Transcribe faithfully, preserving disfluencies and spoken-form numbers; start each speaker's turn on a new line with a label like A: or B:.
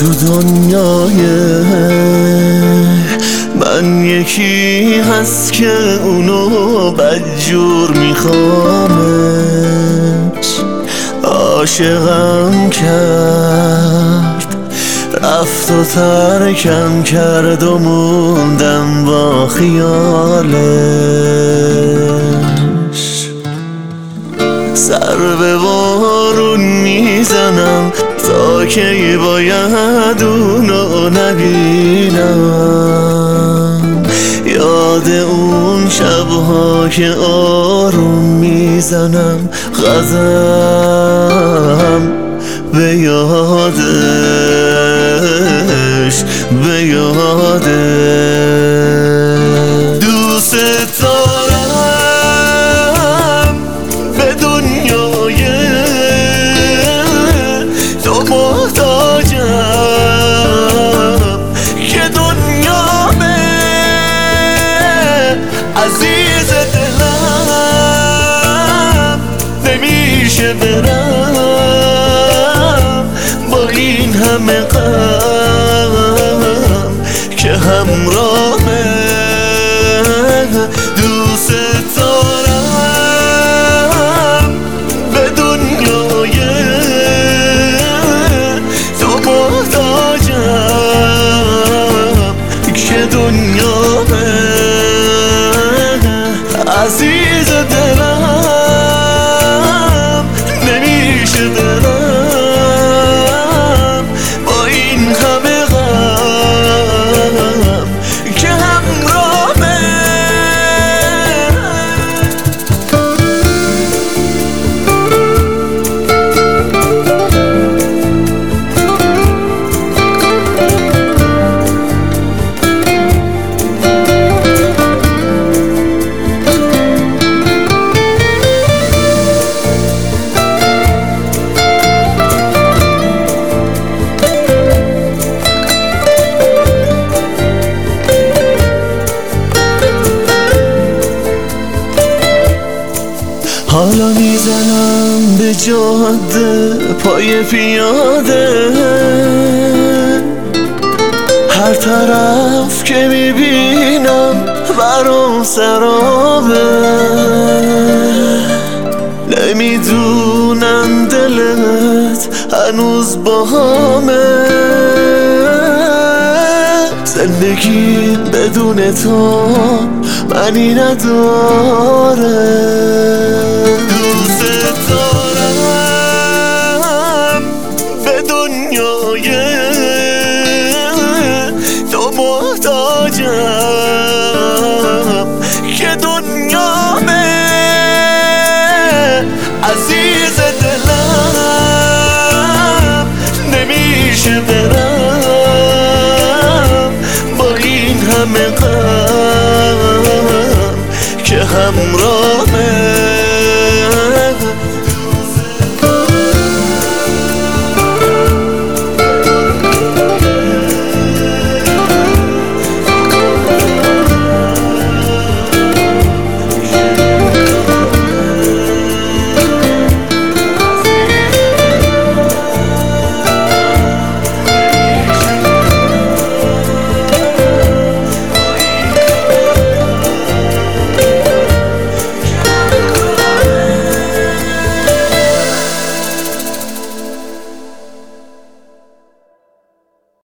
A: تو دنیای من یکی هست که اونو بدجور میخوامش، عاشقم کرد رفت و ترکم کرد و موندم با خیالش. سر به بارون میزنم تا کی باید اونو نبینم، یاد اون شبها که آروم میزنم غزم به یادش به یادش. دوست دارم به دنیای تو محتاجم که دنیامه عزیز دلم، نمیشه برم با این همه غم که همراهه. دوست دارم به دنیای تو محتاجم که دنیامه عزیز دلم، نمیشه برم با این همه غم که همراهه. حالا میزنم به جاده پای پیاده، هر طرف که میبینم برام سرابه. نمیدونم دلت هنوز باهامه، زندگی بدون تو معنی نداره. دوست دارم به دنیای تو محتاجم که دنیامه عزیز دلم، نمیشه برم با این همه غم که همراه